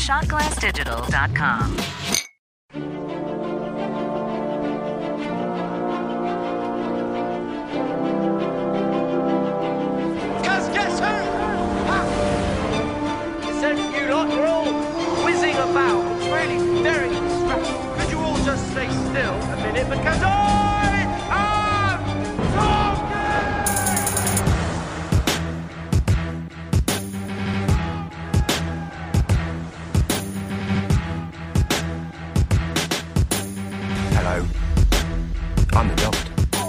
shotglassdigital.com. Guess who? He said you lot were all whizzing about. It's really very distracting. Could you all just stay still a minute because I am Hello, I'm the Doctor.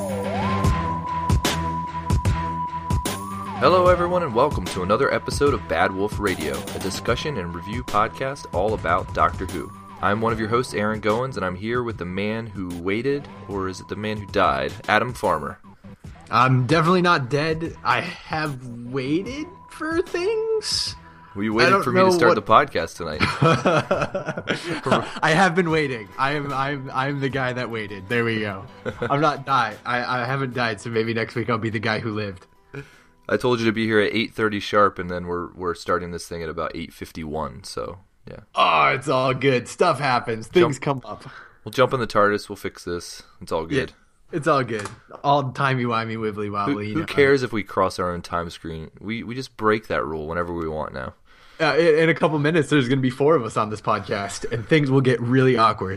Hello, everyone, and welcome to another episode of Bad Wolf Radio, a discussion and review podcast all about Doctor Who. I'm one of your hosts, Aaron Goins, and I'm here with the man who waited, or is it the man who died, Adam Farmer. I'm definitely not dead. I have waited for things. Well, you waited for me to start the podcast tonight. I have been waiting. I'm the guy that waited. There we go. I'm not died. I haven't died, so maybe next week I'll be the guy who lived. I told you to be here at 8:30 sharp, and then we're starting this thing at about 8:51, so yeah. Oh, it's all good. Stuff happens. Things come up. We'll jump in the TARDIS, we'll fix this. It's all good. Yeah, it's all good. All timey-wimey, wibbly-wobbly. Who cares if we cross our own time screen? We just break that rule whenever we want now. In a couple minutes, there's going to be 4 of us on this podcast, and things will get really awkward.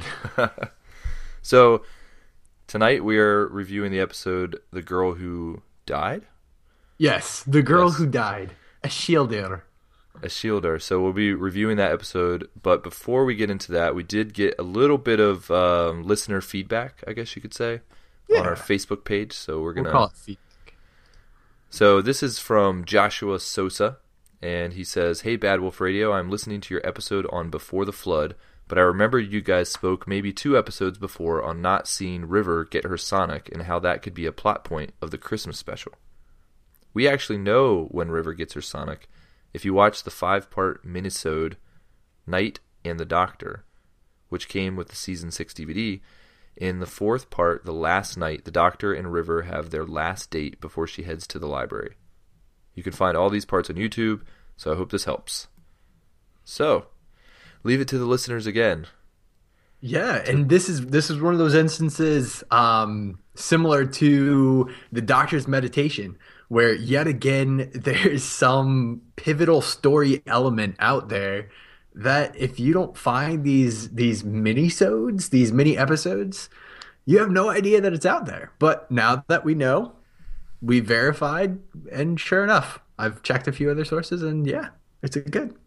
So, tonight we are reviewing the episode The Girl Who Died? Yes, The Girl Who Died. A Shielder. A Shielder. So we'll be reviewing that episode, but before we get into that, we did get a little bit of listener feedback, I guess you could say, on our Facebook page. So we'll call it feedback. So this is from Joshua Sosa, and he says, "Hey Bad Wolf Radio, I'm listening to your episode on Before the Flood, but I remember you guys spoke maybe 2 episodes before on not seeing River get her Sonic and how that could be a plot point of the Christmas special. We actually know when River gets her Sonic. If you watch the 5-part minisode Night and the Doctor, which came with the Season 6 DVD, in the 4th part, The Last Night, the Doctor and River have their last date before she heads to the library. You can find all these parts on YouTube, so I hope this helps." So, leave it to the listeners again. Yeah, and this is one of those instances similar to the Doctor's meditation, where yet again there's some pivotal story element out there that if you don't find these mini-sodes, these mini episodes, you have no idea that it's out there. But now that we know, we verified, and sure enough, I've checked a few other sources, and yeah, it's good.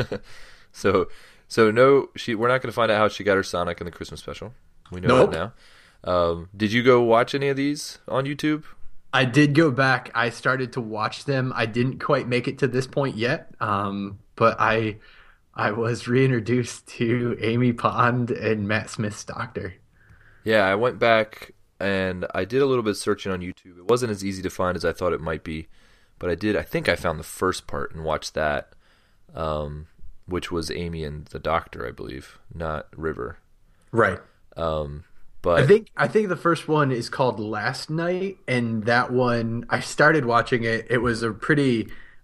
So no, we're not going to find out how she got her Sonic in the Christmas special. We know that now. Did you go watch any of these on YouTube? I did go back. I started to watch them. I didn't quite make it to this point yet, but I was reintroduced to Amy Pond and Matt Smith's Doctor. Yeah, I went back and I did a little bit of searching on YouTube. It wasn't as easy to find as I thought it might be, but I think I found the first part and watched that, which was Amy and the Doctor, I believe, not River. Right. But I think the first one is called Last Night, and that one I started watching it. It was a pretty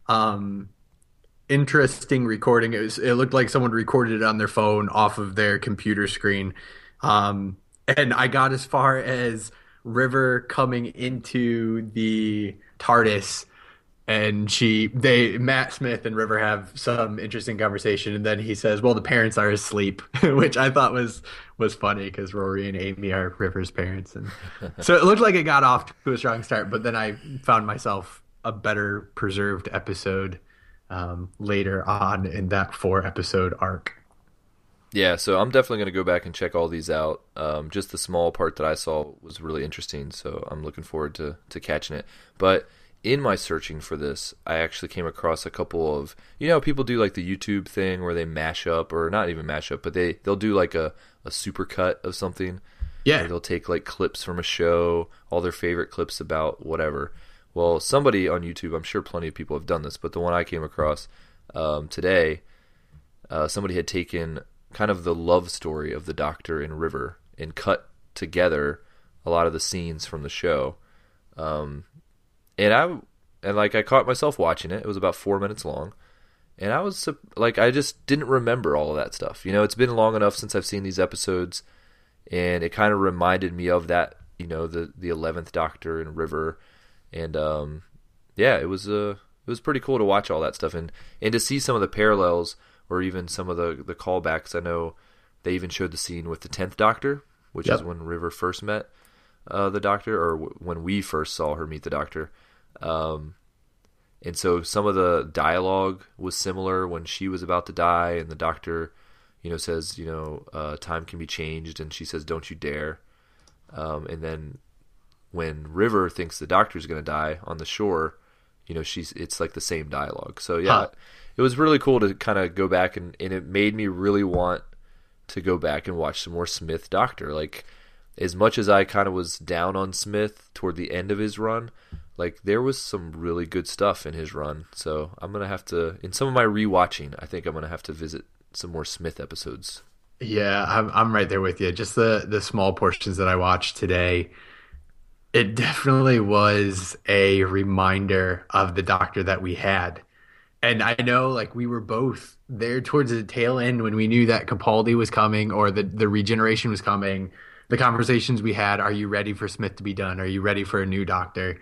interesting recording. It looked like someone recorded it on their phone off of their computer screen, and I got as far as River coming into the TARDIS, and Matt Smith and River have some interesting conversation, and then he says, "Well, the parents are asleep," which I thought was funny because Rory and Amy are River's parents, and so it looked like it got off to a strong start. But then I found myself a better preserved episode later on in that 4-episode arc. yeah, so I'm definitely going to go back and check all these out. Just the small part that I saw was really interesting, so I'm looking forward to catching it. But in my searching for this, I actually came across a couple of, people do like the YouTube thing where they mash up, or not even mash up, but they'll do like a super cut of something. Yeah. Or they'll take like clips from a show, all their favorite clips about whatever. Well, somebody on YouTube, I'm sure plenty of people have done this, but the one I came across today, somebody had taken kind of the love story of the Doctor and River and cut together a lot of the scenes from the show. And I caught myself watching it. It was about 4 minutes long, And I was like, I just didn't remember all of that stuff. You know, it's been long enough since I've seen these episodes, and it kind of reminded me of that. You know, the 11th Doctor and River, and yeah, it was pretty cool to watch all that stuff and to see some of the parallels or even some of the callbacks. I know they even showed the scene with the 10th Doctor, which is when River first met the Doctor, or when we first saw her meet the Doctor. And so some of the dialogue was similar when she was about to die, and the Doctor, you know, says, you know, time can be changed, and she says, "Don't you dare." And then when River thinks the Doctor's going to die on the shore, you know, it's like the same dialogue. So yeah, it was really cool to kind of go back, and it made me really want to go back and watch some more Smith Doctor. Like, as much as I kind of was down on Smith toward the end of his run, like, there was some really good stuff in his run. So I'm going to have to, in some of my rewatching, I think I'm going to have to visit some more Smith episodes. Yeah, I'm right there with you. Just the small portions that I watched today, it definitely was a reminder of the Doctor that we had. And I know, like, we were both there towards the tail end when we knew that Capaldi was coming, or the regeneration was coming. The conversations we had, are you ready for Smith to be done? Are you ready for a new Doctor?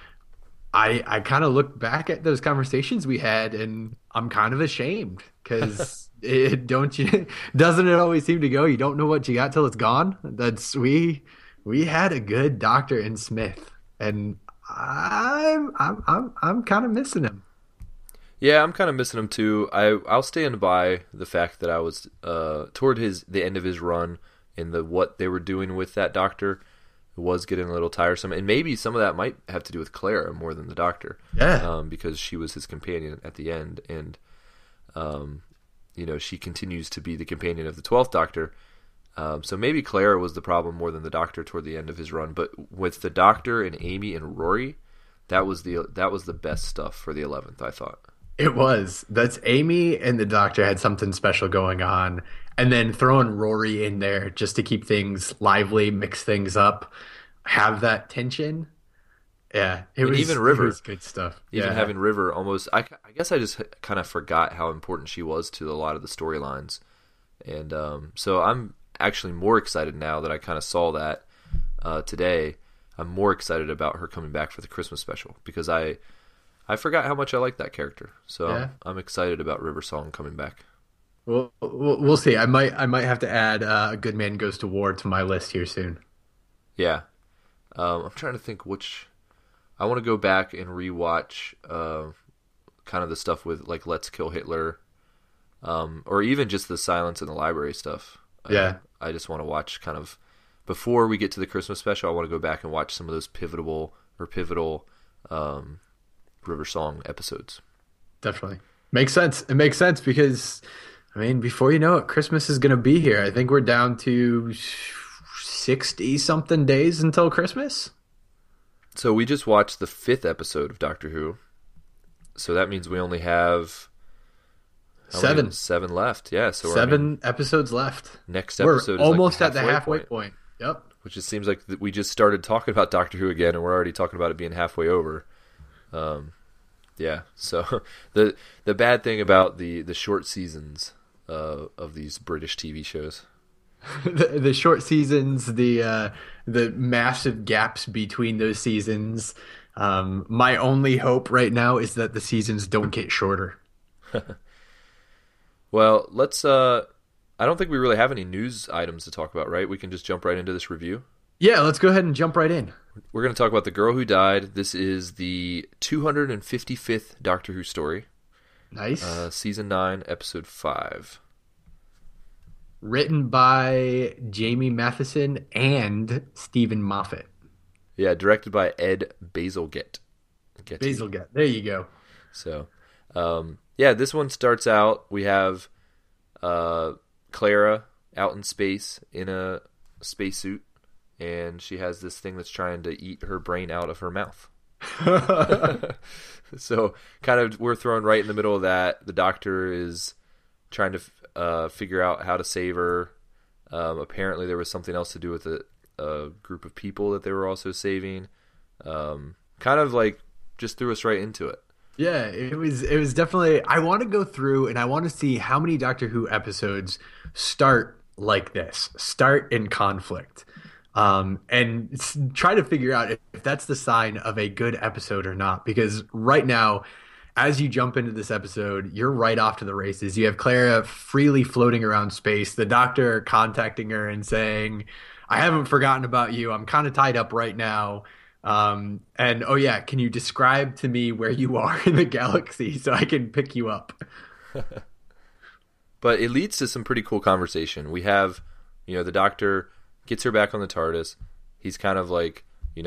I kind of look back at those conversations we had, and I'm kind of ashamed, because doesn't it always seem to go, you don't know what you got till it's gone? We had a good Doctor in Smith, and I'm kind of missing him. Yeah, I'm kind of missing him too. I'll stand by the fact that I was toward the end of his run, and what they were doing with that Doctor was getting a little tiresome, and maybe some of that might have to do with Clara more than the Doctor. Yeah, because she was his companion at the end, and you know, she continues to be the companion of the 12th Doctor. So maybe Clara was the problem more than the Doctor toward the end of his run. But with the Doctor and Amy and Rory, that was the best stuff for the 11th, I thought. It was. That's Amy and the Doctor had something special going on. And then throwing Rory in there just to keep things lively, mix things up, have that tension. Yeah, even River. It was good stuff. Even having River almost, I guess I just kind of forgot how important she was to a lot of the storylines. And so I'm actually more excited now that I kind of saw that today. I'm more excited about her coming back for the Christmas special, because I forgot how much I like that character. So I'm excited about River Song coming back. Well, we'll see. I might have to add A Good Man Goes to War to my list here soon. Yeah. I'm trying to think which... I want to go back and rewatch kind of the stuff with, like, Let's Kill Hitler, or even just the Silence in the Library stuff. Yeah. I just want to watch kind of... Before we get to the Christmas special, I want to go back and watch some of those pivotal River Song episodes. Definitely. Makes sense. It makes sense because... I mean, before you know it, Christmas is going to be here. I think we're down to 60-something days until Christmas. So we just watched the 5th episode of Doctor Who. So that means we only have... 7 left. Yeah. So 7 episodes left. Next episode we're almost is like at the halfway point. Yep. Which just seems like we just started talking about Doctor Who again, and we're already talking about it being halfway over. Yeah. So the bad thing about the short seasons of these British TV shows. The short seasons, the massive gaps between those seasons. My only hope right now is that the seasons don't get shorter. Well, let's. I don't think we really have any news items to talk about, right? We can just jump right into this review. Yeah, let's go ahead and jump right in. We're going to talk about The Girl Who Died. This is the 255th Doctor Who story. Nice. Season 9, Episode 5. Written by Jamie Matheson and Stephen Moffat. Yeah, directed by Ed Bazalgette. Bazalgette. There you go. So, yeah, this one starts out, we have Clara out in space in a spacesuit, and she has this thing that's trying to eat her brain out of her mouth. So, kind of, we're thrown right in the middle of that. The Doctor is trying to figure out how to save her. Apparently, there was something else to do with a group of people that they were also saving. Kind of like just threw us right into it. Yeah, it was definitely. I want to go through and I want to see how many Doctor Who episodes start like this, start in conflict, and try to figure out if that's the sign of a good episode or not. Because right now, as you jump into this episode, you're right off to the races. You have Clara freely floating around space, the Doctor contacting her and saying, "I haven't forgotten about you. I'm kind of tied up right now." And oh yeah, can you describe to me where you are in the galaxy so I can pick you up? But it leads to some pretty cool conversation. We have, the Doctor gets her back on the TARDIS. He's kind of like,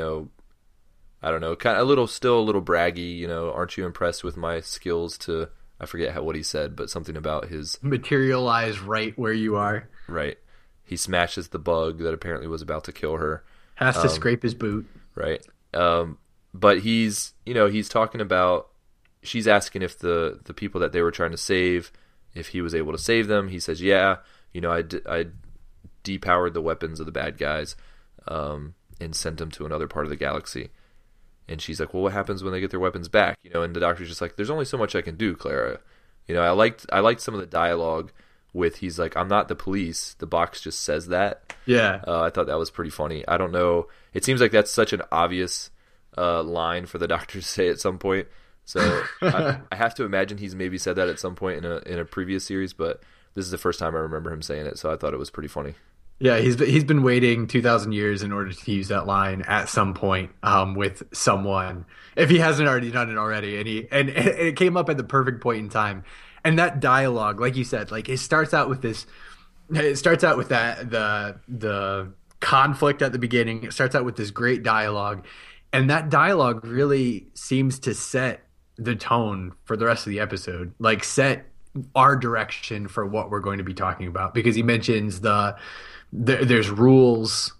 I don't know, kind of still a little braggy. Aren't you impressed with my skills to? I forget what he said, but something about his materialize right where you are. Right. He smashes the bug that apparently was about to kill her. Has to scrape his boot. Right. But he's talking about, she's asking if the people that they were trying to save, if he was able to save them. He says, yeah, I depowered the weapons of the bad guys, and sent them to another part of the galaxy. And she's like, well, what happens when they get their weapons back? And the Doctor's just like, there's only so much I can do, Clara. I liked some of the dialogue with, he's like, I'm not the police. The box just says that. Yeah. I thought that was pretty funny. I don't know. It seems like that's such an obvious line for the Doctor to say at some point. So I have to imagine he's maybe said that at some point in a previous series, but this is the first time I remember him saying it, so I thought it was pretty funny. Yeah, he's been waiting 2,000 years in order to use that line at some point with someone, if he hasn't already done it already, and it came up at the perfect point in time. And that dialogue, like you said, like it starts out with this. It starts out with that the conflict at the beginning. It starts out with this great dialogue, and that dialogue really seems to set the tone for the rest of the episode. Like set our direction for what we're going to be talking about, because he mentions there's rules,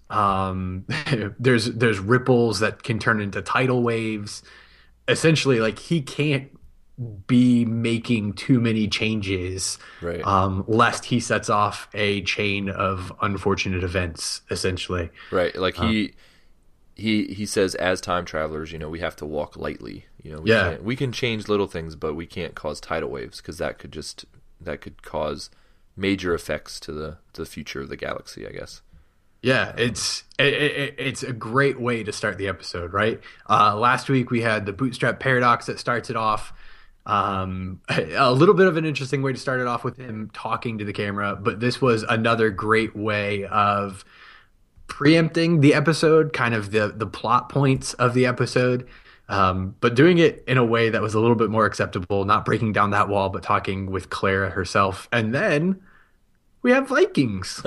there's ripples that can turn into tidal waves. Essentially, like he can't be making too many changes, right, lest he sets off a chain of unfortunate events, essentially. Right, like he says, as time travelers, we have to walk lightly. We can change little things, but we can't cause tidal waves, because that could cause major effects to the future of the galaxy, I guess. Yeah, it's a great way to start the episode, right? Last week we had the bootstrap paradox that starts it off. A little bit of an interesting way to start it off with him talking to the camera, but this was another great way of preempting the episode, kind of the plot points of the episode, but doing it in a way that was a little bit more acceptable, not breaking down that wall, but talking with Clara herself. And then we have Vikings.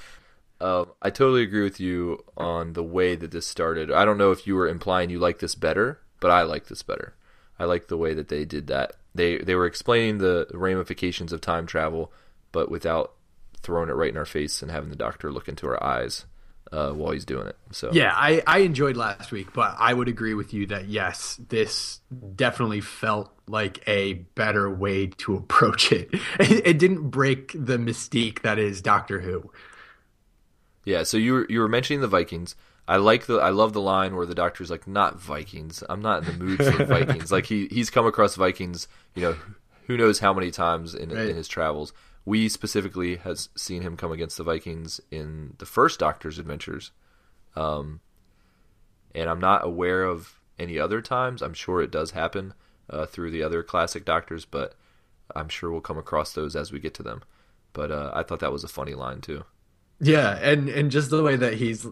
I totally agree with you on the way that this started. I don't know if you were implying you like this better, but I like this better. I like the way that they did that. They were explaining the ramifications of time travel, but without throwing it right in our face and having the Doctor look into our eyes while he's doing it. So yeah, I enjoyed last week, but I would agree with you that yes, this definitely felt like a better way to approach it. It didn't break the mystique that is Doctor Who. Yeah, so you were mentioning the Vikings. I love the line where the Doctor's like, not Vikings. I'm not in the mood for Vikings. Like he's come across Vikings, who knows how many times in his travels. We specifically has seen him come against the Vikings in the first Doctor's adventures. And I'm not aware of any other times. I'm sure it does happen through the other classic Doctors, but I'm sure we'll come across those as we get to them. But I thought that was a funny line too. Yeah, and just the way that he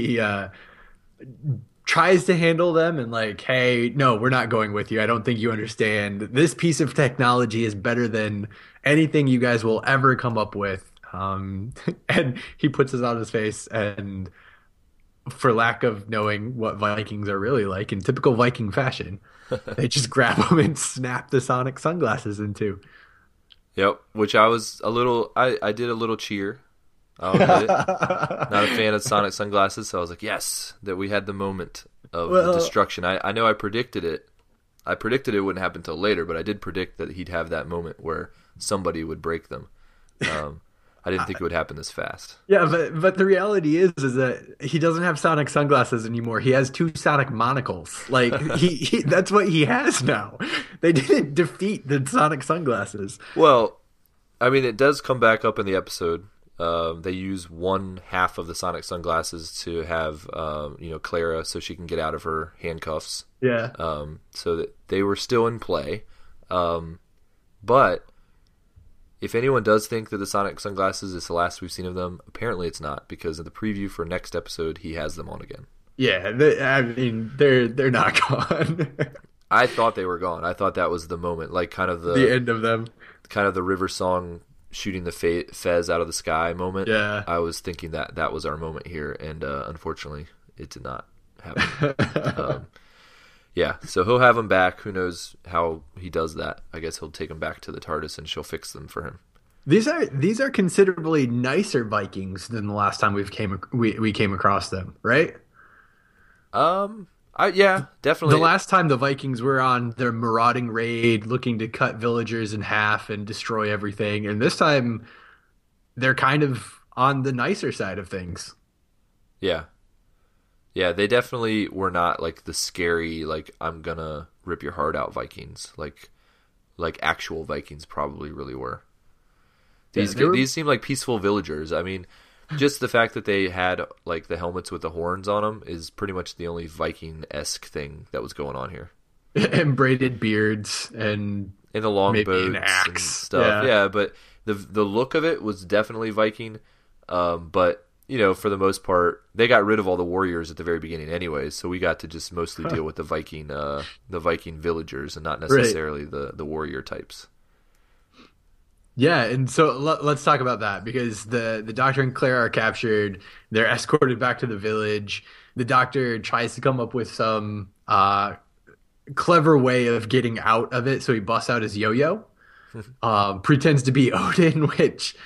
tries to handle them and like, hey, no, we're not going with you. I don't think you understand. This piece of technology is better than anything you guys will ever come up with. And he puts this on his face, and for lack of knowing what Vikings are really like, in typical Viking fashion, they just grab him and snap the sonic sunglasses into. Yep, which I did a little cheer. I'll admit it. Not a fan of sonic sunglasses, so I was like, yes, that we had the moment of the destruction. I know I predicted it. I predicted it wouldn't happen until later, but I did predict that he'd have that moment where somebody would break them. I didn't think it would happen this fast. Yeah, but the reality is that he doesn't have Sonic sunglasses anymore. He has two Sonic monocles. Like he that's what he has now. They didn't defeat the Sonic sunglasses. Well, I mean, it does come back up in the episode. They use one half of the Sonic sunglasses to have Clara, so she can get out of her handcuffs. Yeah. So that they were still in play. But if anyone does think that the Sonic sunglasses is the last we've seen of them, apparently it's not, because in the preview for next episode, he has them on again. Yeah, I mean, they're not gone. I thought they were gone. I thought that was the moment, like kind of the end of them. Kind of the River Song shooting the Fez out of the sky moment. Yeah. I was thinking that was our moment here, and unfortunately, it did not happen. Yeah, so he'll have him back. Who knows how he does that? I guess he'll take him back to the TARDIS, and she'll fix them for him. These are considerably nicer Vikings than the last time we came across them, right? Yeah, definitely. The last time the Vikings were on their marauding raid, looking to cut villagers in half and destroy everything, and this time they're kind of on the nicer side of things. Yeah. Yeah, they definitely were not like the scary, like, I'm gonna rip your heart out Vikings, like actual Vikings probably really were. These seem like peaceful villagers. I mean, just the fact that they had like the helmets with the horns on them is pretty much the only Viking-esque thing that was going on here. And braided beards and the long maybe boats an axe and stuff. Yeah, but the look of it was definitely Viking. But for the most part, they got rid of all the warriors at the very beginning anyways, so we got to just mostly deal with the Viking villagers and not necessarily the warrior types. Yeah, and so let's talk about that, because the Doctor and Claire are captured. They're escorted back to the village. The Doctor tries to come up with some clever way of getting out of it, so he busts out his yo-yo, pretends to be Odin, which...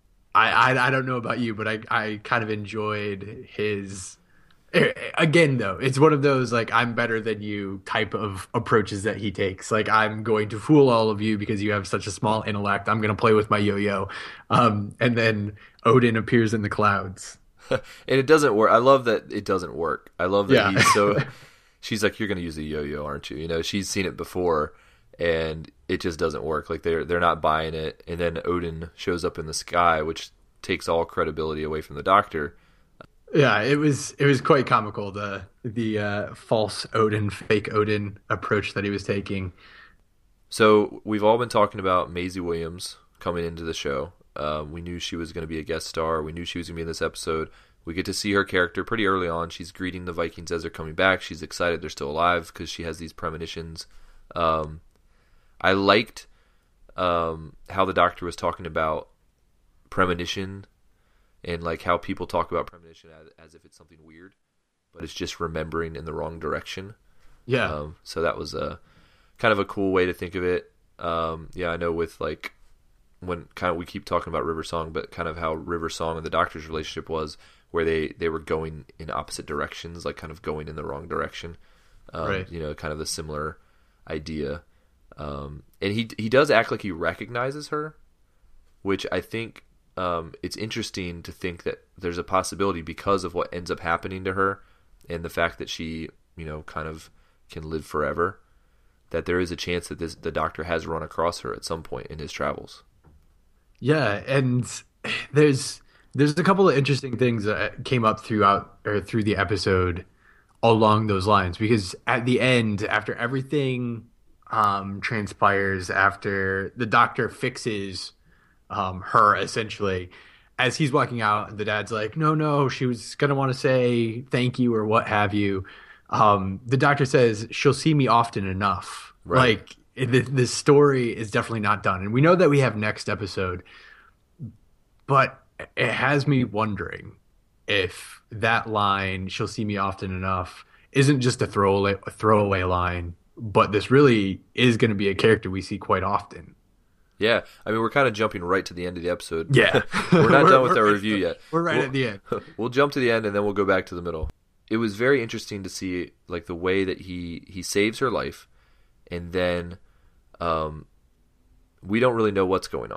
I don't know about you, but I kind of enjoyed his... Again, though, it's one of those, like, I'm better than you type of approaches that he takes. Like, I'm going to fool all of you because you have such a small intellect. I'm going to play with my yo-yo. And then Odin appears in the clouds. And it doesn't work. I love that it doesn't work. I love that he's so... She's like, you're going to use a yo-yo, aren't you? She's seen it before, and it just doesn't work. Like they're not buying it, and then Odin shows up in the sky, which takes all credibility away from the Doctor. Yeah, it was quite comical, the false Odin, fake Odin approach that he was taking. So we've all been talking about Maisie Williams coming into the show. We knew she was going to be a guest star. We knew she was going to be in this episode. We get to see her character pretty early on. She's greeting the Vikings as they're coming back. She's excited they're still alive because she has these premonitions. I liked how the Doctor was talking about premonition and like how people talk about premonition as if it's something weird, but it's just remembering in the wrong direction. Yeah. So that was a kind of a cool way to think of it. I know with like when kind of we keep talking about River Song, but kind of how River Song and the Doctor's relationship was, where they were going in opposite directions, like kind of going in the wrong direction. Right. Kind of a similar idea. And he does act like he recognizes her, which I think it's interesting to think that there's a possibility because of what ends up happening to her and the fact that she, kind of can live forever, that there is a chance that the Doctor has run across her at some point in his travels. Yeah, and there's a couple of interesting things that came up through the episode along those lines, because at the end, after everything transpires, after the Doctor fixes her, essentially, as he's walking out, the dad's like, no, she was gonna want to say thank you or what have you. The Doctor says she'll see me often enough. Right. Like the story is definitely not done, and we know that we have next episode, but it has me wondering if that line, she'll see me often enough, isn't just a throwaway line, but this really is going to be a character we see quite often. Yeah, I mean, we're kind of jumping right to the end of the episode. Yeah. We're not done with our review yet. We're at the end. We'll jump to the end, and then we'll go back to the middle. It was very interesting to see like the way that he saves her life, and then we don't really know what's going on.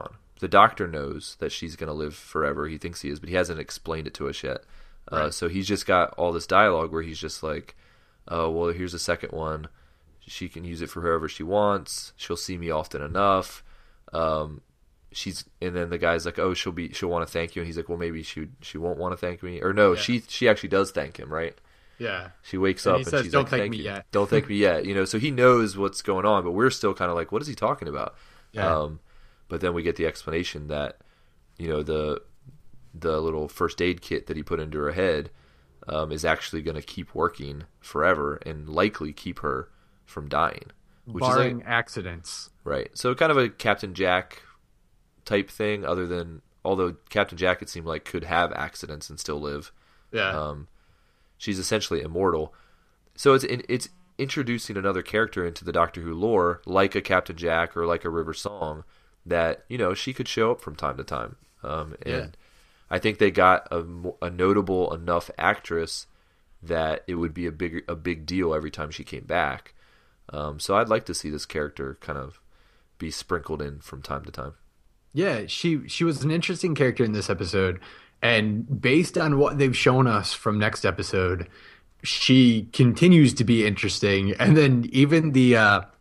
the Doctor knows that she's going to live forever. He thinks he is, but he hasn't explained it to us yet. Right. So he's just got all this dialogue where he's just like, oh, well, here's a second one. She can use it for whoever she wants. She'll see me often enough. And then the guy's like, oh, she'll want to thank you. And he's like, well, maybe she won't want to thank me. Or no, Yeah. she actually does thank him, right? Yeah. She wakes And up he and says, she's "Don't like, thank thank me you. yet." Don't thank me yet. So he knows what's going on, but we're still kind of like, what is he talking about? Yeah. But then we get the explanation that, the little first aid kit that he put into her head is actually going to keep working forever and likely keep her from dying. Which Barring is accidents. right. So kind of a Captain Jack type thing, although Captain Jack, it seemed like, could have accidents and still live. Yeah. She's essentially immortal. So it's introducing another character into the Doctor Who lore, like a Captain Jack or like a River Song, that, she could show up from time to time. And I think they got a notable enough actress that it would be a big deal every time she came back. So I'd like to see this character kind of be sprinkled in from time to time. Yeah, she was an interesting character in this episode, and based on what they've shown us from next episode, she continues to be interesting. And then even the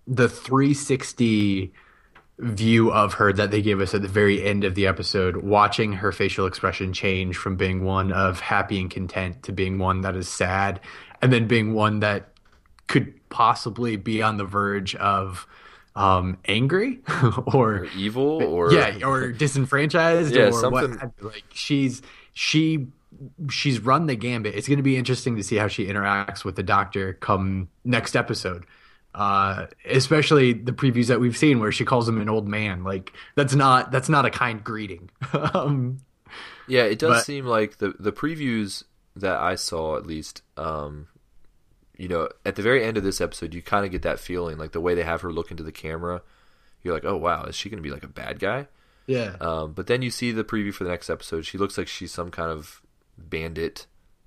360 view of her that they gave us at the very end of the episode, watching her facial expression change from being one of happy and content to being one that is sad, and then being one that could possibly be on the verge of angry or evil or or disenfranchised Yeah, or something- what. Like she's run the gambit. It's going to be interesting to see how she interacts with the Doctor come next episode. Especially the previews that we've seen where she calls him an old man. Like that's not a kind greeting. Yeah, it does But- seem like the previews that I saw, at least, at the very end of this episode, you kind of get that feeling, like the way they have her look into the camera. You're like, oh wow, is she going to be like a bad guy? Yeah. But then you see the preview for the next episode. She looks like she's some kind of bandit,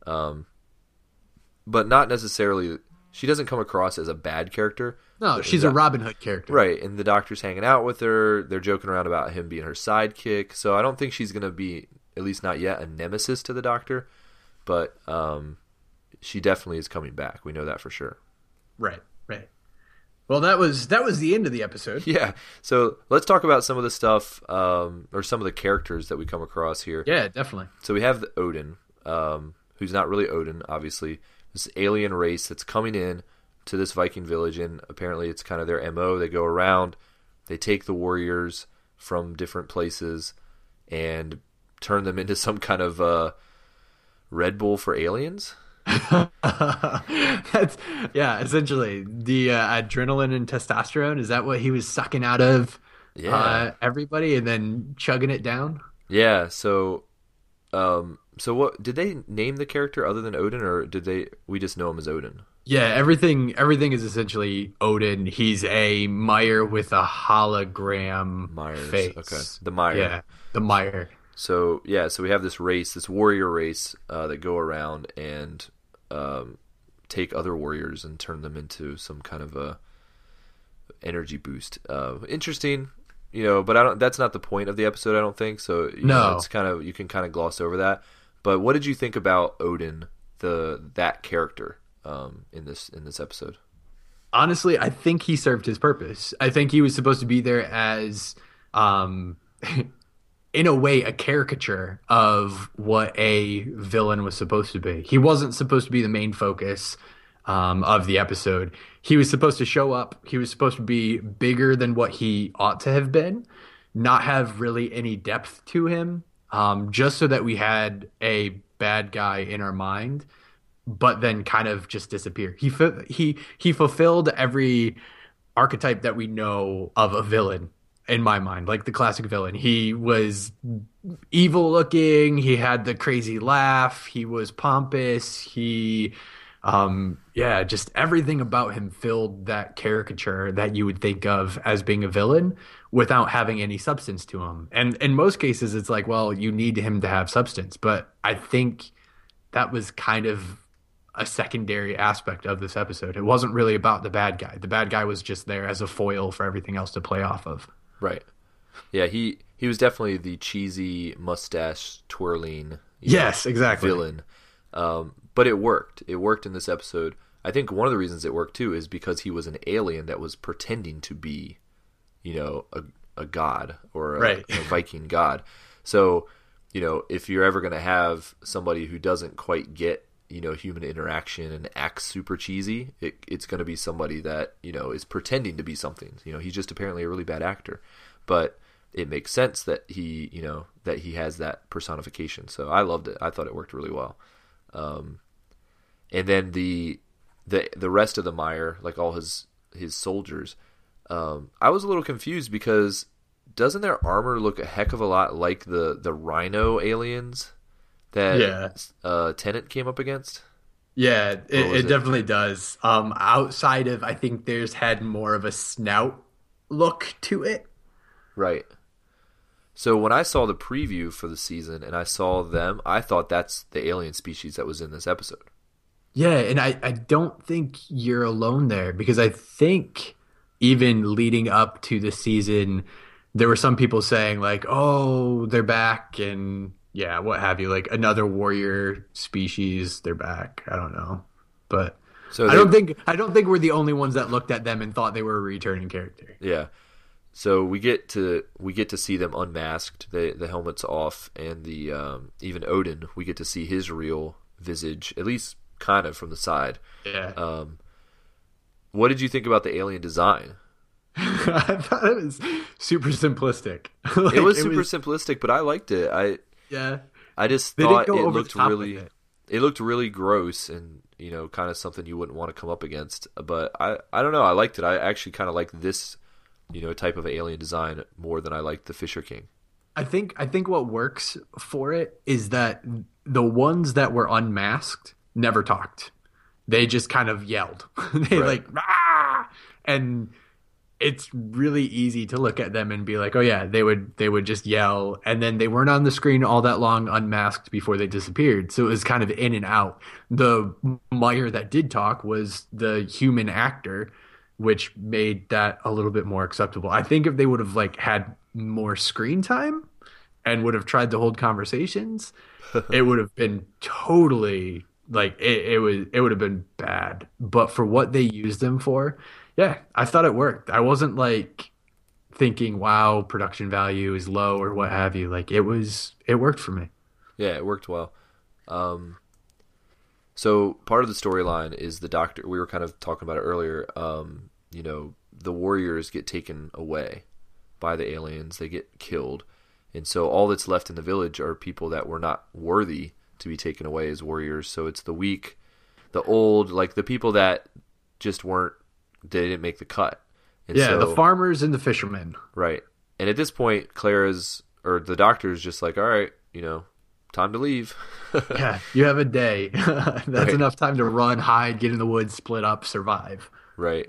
but not necessarily. She doesn't come across as a bad character. No, she's a Robin Hood character. Right, and the Doctor's hanging out with her. They're joking around about him being her sidekick. So I don't think she's going to be, at least not yet, a nemesis to the Doctor. But she definitely is coming back. We know that for sure. Right. Well, that was the end of the episode. Yeah. So let's talk about some of the stuff, or some of the characters that we come across here. Yeah, definitely. So we have the Odin, who's not really Odin, obviously. This alien race that's coming in to this Viking village, and apparently it's kind of their MO. They go around, they take the warriors from different places and turn them into some kind of Red Bull for aliens. That's essentially the adrenaline and testosterone. Is that what he was sucking out of everybody and then chugging it down? Yeah. So what did they name the character other than Odin, or we just know him as Odin? Yeah, everything is essentially Odin. He's a Meyer with a hologram Myers. face. Okay. The Meyer. Yeah, the Meyer. So we have this race, this warrior race, that go around and take other warriors and turn them into some kind of a energy boost. Interesting, but that's not the point of the episode, I don't think. So it's kind of, you can kind of gloss over that. But what did you think about Odin, that character, in this episode? Honestly, I think he served his purpose. I think he was supposed to be there as in a way, a caricature of what a villain was supposed to be. He wasn't supposed to be the main focus of the episode. He was supposed to show up. He was supposed to be bigger than what he ought to have been, not have really any depth to him, just so that we had a bad guy in our mind, but then kind of just disappear. He fulfilled every archetype that we know of a villain. In my mind, like the classic villain. He was evil looking. He had the crazy laugh. He was pompous. Just everything about him filled that caricature that you would think of as being a villain without having any substance to him. And in most cases, it's like, well, you need him to have substance. But I think that was kind of a secondary aspect of this episode. It wasn't really about the bad guy. The bad guy was just there as a foil for everything else to play off of. Right. Yeah, he He was definitely the cheesy mustache twirling Yes, exactly. villain. But it worked. It worked in this episode. I think one of the reasons it worked too is because he was an alien that was pretending to be, a god or Right. a Viking god. So, if you're ever going to have somebody who doesn't quite get, human interaction and acts super cheesy, it's going to be somebody that, is pretending to be something. He's just apparently a really bad actor. But it makes sense that he has that personification. So I loved it. I thought it worked really well. And then the rest of the Mire, like all his soldiers, I was a little confused because doesn't their armor look a heck of a lot like the Rhino aliens that Tennant came up against? Yeah, it it? definitely does. Outside of, I think theirs had more of a snout look to it. Right. So when I saw the preview for the season and I saw them, I thought that's the alien species that was in this episode. Yeah, and I don't think you're alone there because I think even leading up to the season, there were some people saying like, "Oh, they're back," and yeah, what have you, like another warrior species, they're back. I don't know, but So I don't think we're the only ones that looked at them and thought they were a returning character. Yeah. So we get to see them unmasked, the helmets off, and the even Odin. We get to see his real visage, at least kind of from the side. Yeah. What did you think about the alien design? I thought it was super simplistic. It was super simplistic, but I liked it. Yeah. I just They didn't thought go it over the looked top really with it. it looked really gross and kind of something you wouldn't want to come up against. But I don't know. I liked it. I actually kind of like this type of alien design more than I liked the Fisher King. I think what works for it is that the ones that were unmasked never talked. They just kind of yelled. They Right. like "Rah!" And it's really easy to look at them and be like, "Oh yeah, they would just yell," and then they weren't on the screen all that long unmasked before they disappeared. So it was kind of in and out. The Mire that did talk was the human actor, which made that a little bit more acceptable. I think if they would have like had more screen time and would have tried to hold conversations, it would have been totally like it would have been bad. But for what they used them for, yeah, I thought it worked. I wasn't like thinking, wow, production value is low or what have you. Like it worked for me. Yeah, it worked well. So part of the storyline is the Doctor. We were kind of talking about it earlier. The warriors get taken away by the aliens. They get killed. And so all that's left in the village are people that were not worthy to be taken away as warriors. So it's the weak, the old, like the people that just they didn't make the cut. And Yeah, so, the farmers and the fishermen. right. And at this point, the Doctor's just like, all right, time to leave. Yeah, you have a day. That's Right. enough time to run, hide, get in the woods, split up, survive. Right.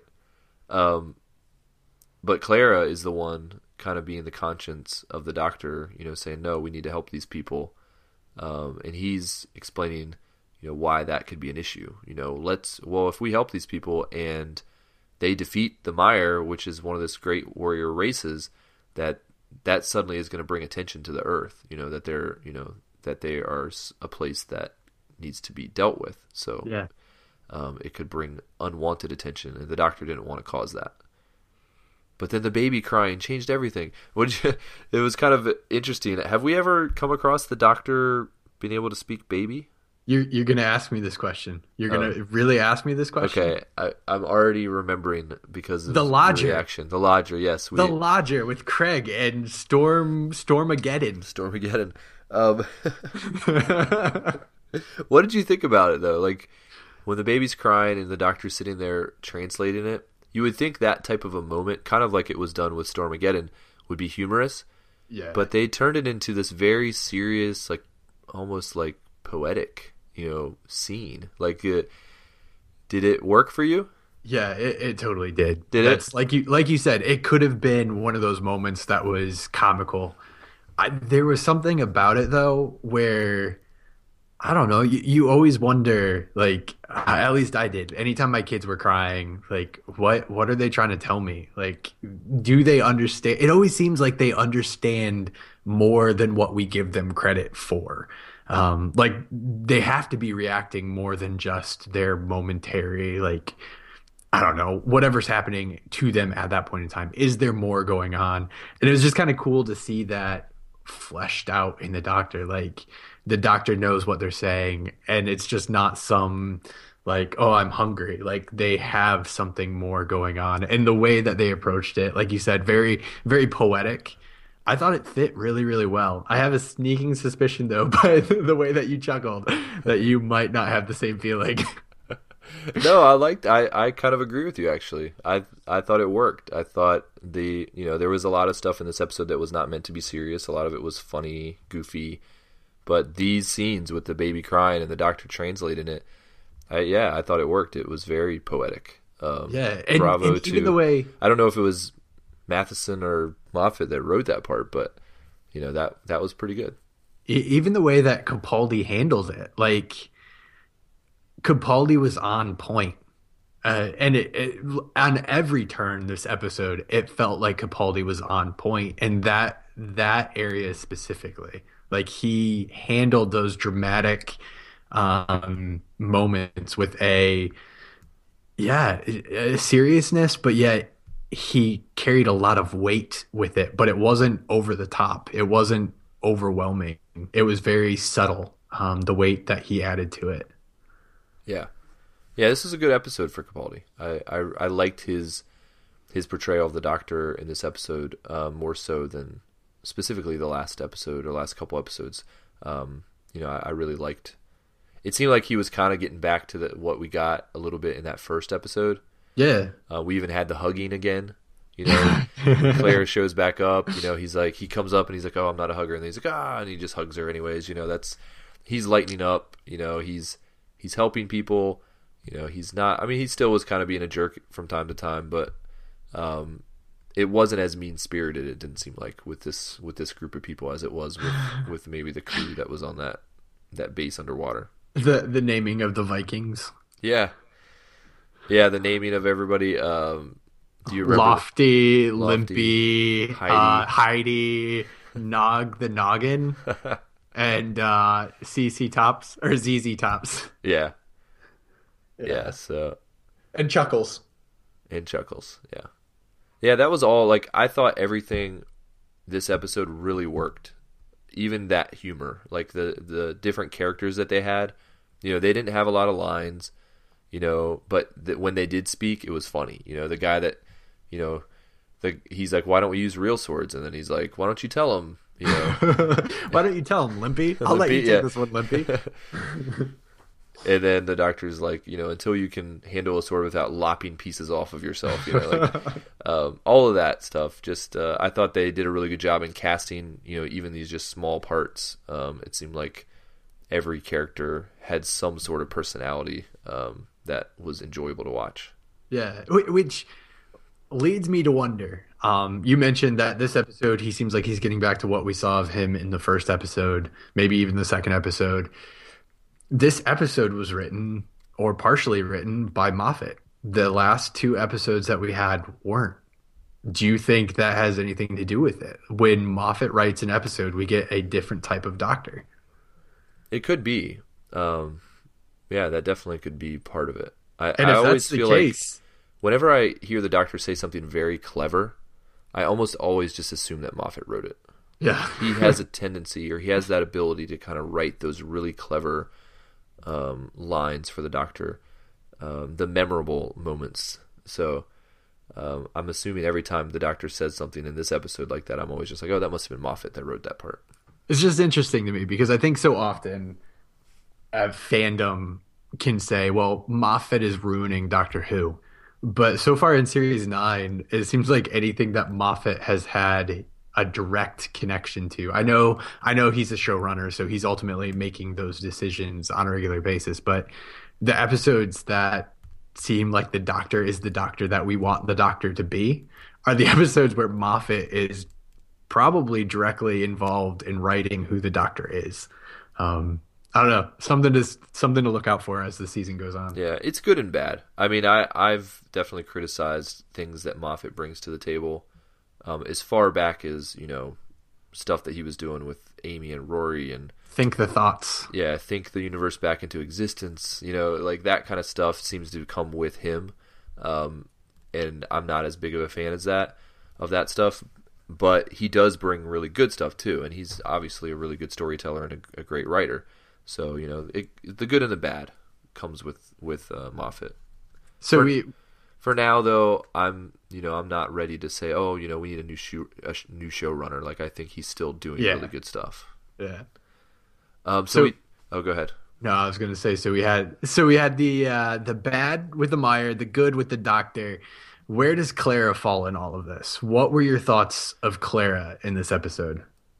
But Clara is the one kind of being the conscience of the Doctor, saying, no, we need to help these people. And he's explaining, why that could be an issue. If we help these people and they defeat the Mire, which is one of this great warrior races, that suddenly is going to bring attention to the Earth, that they are a place that needs to be dealt with. So Yeah. it could bring unwanted attention, and the Doctor didn't want to cause that. But then the baby crying changed everything. It was kind of interesting. Have we ever come across the Doctor being able to speak baby? You're gonna ask me this question. You're gonna really ask me this question. Okay, I'm already remembering because of The Lodger. your reaction. The Lodger, yes. The Lodger with Craig and Stormageddon. Stormageddon. What did you think about it, though? Like, when the baby's crying and the Doctor's sitting there translating it, you would think that type of a moment, kind of like it was done with Stormageddon, would be humorous. Yeah. But they turned it into this very serious, like, almost like poetic, scene. Like, did it work for you? Yeah, it totally did. Did That's, it? Like you said, it could have been one of those moments that was comical. There was something about it though where I don't know. You always wonder, like, at least I did. Anytime my kids were crying, like, what are they trying to tell me? Like, do they understand? It always seems like they understand more than what we give them credit for. Like they have to be reacting more than just their momentary, like, I don't know, whatever's happening to them at that point in time. Is there more going on? And it was just kind of cool to see that fleshed out in the doctor. Like the doctor knows what they're saying, and it's just not some like, oh, I'm hungry. Like they have something more going on. And the way that they approached it, like you said, very, very poetic. I thought it fit really, really well. I have a sneaking suspicion, though, by the way that you chuckled, that you might not have the same feeling. No, I kind of agree with you actually. I thought it worked. I thought there was a lot of stuff in this episode that was not meant to be serious. A lot of it was funny, goofy, but these scenes with the baby crying and the doctor translating it, I thought it worked. It was very poetic. Yeah, and, bravo and to even the way I don't know if it was Matheson or Moffat that wrote that part, but that was pretty good. even the way that Capaldi handled it, like Capaldi was on point. And on every turn this episode, it felt like Capaldi was on point, and that area specifically, like he handled those dramatic moments with a seriousness, but yet he carried a lot of weight with it. But it wasn't over the top. It wasn't overwhelming. It was very subtle. The weight that he added to it. Yeah. Yeah, this is a good episode for Capaldi. I liked his portrayal of the Doctor in this episode more so than specifically the last episode or last couple episodes. I really liked. It seemed like he was kind of getting back to what we got a little bit in that first episode. Yeah. We even had the hugging again. Claire shows back up. He's like, he comes up and he's like, "Oh, I'm not a hugger," and he's like, "Ah," and he just hugs her anyways. He's lightening up. He's helping people. He's not. I mean, he still was kind of being a jerk from time to time, but it wasn't as mean spirited. It didn't seem like with this group of people as it was with maybe the crew that was on that base underwater. The naming of the Vikings. Yeah, the naming of everybody. Do you remember? Lofty, Limpy, Heidi. Nog the Noggin, and CC Tops or ZZ Tops. Yeah. So and Chuckles. Yeah, that was all. Like, I thought everything this episode really worked. Even that humor, like the different characters that they had. They didn't have a lot of lines, but when they did speak, it was funny. The guy that, he's like, "Why don't we use real swords?" And then he's like, "Why don't you tell him?" Why don't you tell him, Limpy? I'll let you take this one, Limpy. And then the Doctor's like, until you can handle a sword without lopping pieces off of yourself, all of that stuff. Just, I thought they did a really good job in casting, even these just small parts. It seemed like every character had some sort of personality that was enjoyable to watch. Yeah, which leads me to wonder. You mentioned that this episode, he seems like he's getting back to what we saw of him in the first episode, maybe even the second episode. This episode was written or partially written by Moffat. The last two episodes that we had weren't. Do you think that has anything to do with it? When Moffat writes an episode, we get a different type of Doctor. It could be. Yeah, that definitely could be part of it. I if always that's the feel case, like whenever I hear the Doctor say something very clever, I almost always just assume that Moffat wrote it. Yeah. He has a tendency, or he has that ability to kind of write those really clever lines for the Doctor, the memorable moments. So I'm assuming every time the Doctor says something in this episode like that, I'm always just like, "Oh, that must have been Moffat that wrote that part." It's just interesting to me because I think so often fandom can say, well, Moffat is ruining Doctor Who. But so far in Series 9, it seems like anything that Moffat has had a direct connection to. I know he's a showrunner, so he's ultimately making those decisions on a regular basis. But the episodes that seem like the Doctor is the Doctor that we want the Doctor to be are the episodes where Moffat is probably directly involved in writing who the Doctor is. I don't know, something to look out for as the season goes on. Yeah, it's good and bad. I mean, I've definitely criticized things that Moffat brings to the table, as far back as, stuff that he was doing with Amy and Rory, and Think the thoughts. yeah, think the universe back into existence. Like that kind of stuff seems to come with him, and I'm not as big of a fan as of that stuff. But he does bring really good stuff too, and he's obviously a really good storyteller and a great writer. So the good and the bad comes with Moffat. So for now though, I'm not ready to say, oh, we need a new showrunner. Like, I think he's still doing really good stuff. Yeah. Go ahead. No, I was gonna say, so we had the bad with the Meyer, the good with the Doctor. Where does Clara fall in all of this? What were your thoughts of Clara in this episode?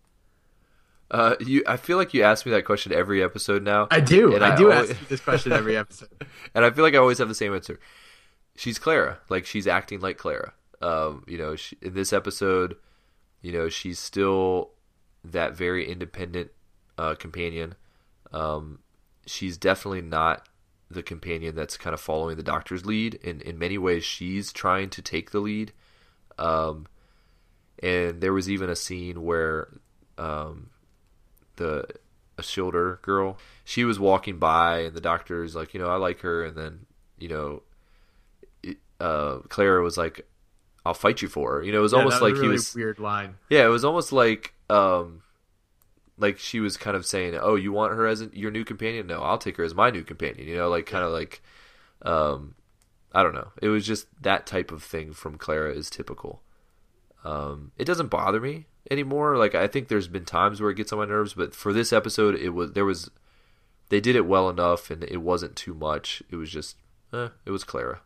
I feel like you ask me that question every episode now. I do. And I do ask you this question every episode. And I feel like I always have the same answer. She's Clara. Like, she's acting like Clara. In this episode, she's still that very independent companion. She's definitely not the companion that's kind of following the Doctor's lead. In many ways, she's trying to take the lead. And there was even a scene where a Ashildr girl, she was walking by, and the Doctor's like, I like her, and then Clara was like, I'll fight you for her. It was almost like he was weird line. Yeah, it was almost like she was kind of saying, oh, you want her as your new companion? No, I'll take her as my new companion. I don't know. It was just that type of thing from Clara is typical. It doesn't bother me anymore. Like, I think there's been times where it gets on my nerves, but for this episode, they did it well enough, and it wasn't too much. It was just, it was Clara.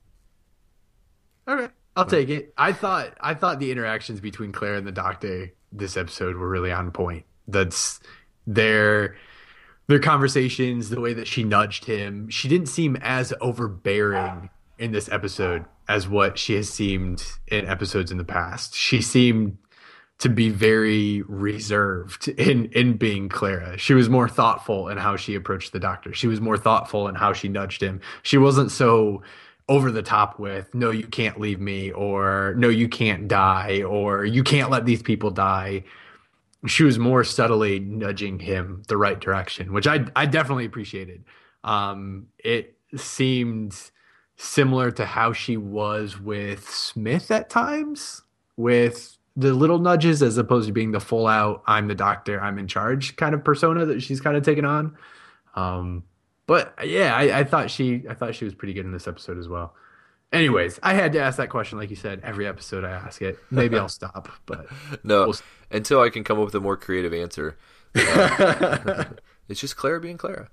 Okay, I'll take it. I thought the interactions between Clara and the Doctor this episode were really on point. That's their conversations, the way that she nudged him. She didn't seem as overbearing in this episode as what she has seemed in episodes in the past. She seemed to be very reserved in being Clara. She was more thoughtful in how she approached the Doctor. She was more thoughtful in how she nudged him. She wasn't so over the top with, no, you can't leave me, or no, you can't die, or you can't let these people die. She was more subtly nudging him the right direction, which I definitely appreciated. It seemed similar to how she was with Smith at times, with the little nudges, as opposed to being the full out, I'm the Doctor, I'm in charge kind of persona that she's kind of taken on. But yeah, I thought she was pretty good in this episode as well. Anyways, I had to ask that question, like you said, every episode I ask it. Maybe I'll stop, but no, until I can come up with a more creative answer. It's just Clara being Clara.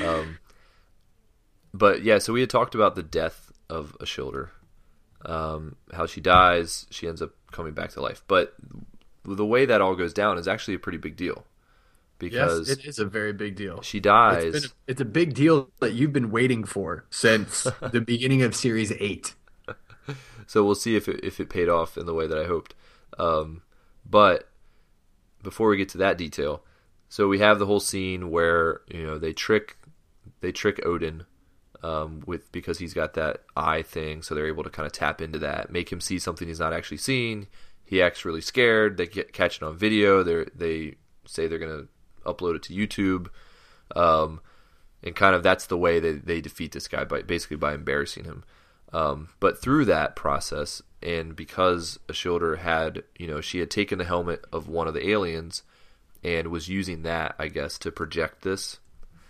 But yeah, so we had talked about the death of Ashildr, how she dies, she ends up coming back to life. But the way that all goes down is actually a pretty big deal. Because yes, it is a very big deal. She dies. It's a big deal that you've been waiting for since the beginning of Series 8. So we'll see if it paid off in the way that I hoped. But before we get to that detail, so we have the whole scene where they trick Odin because he's got that eye thing, so they're able to kind of tap into that, make him see something he's not actually seen. He acts really scared. They catch it on video. They say they're gonna upload it to YouTube, and kind of that's the way they defeat this guy, by embarrassing him. But through that process, and because Ashildr had, she had taken the helmet of one of the aliens and was using that, I guess, to project this,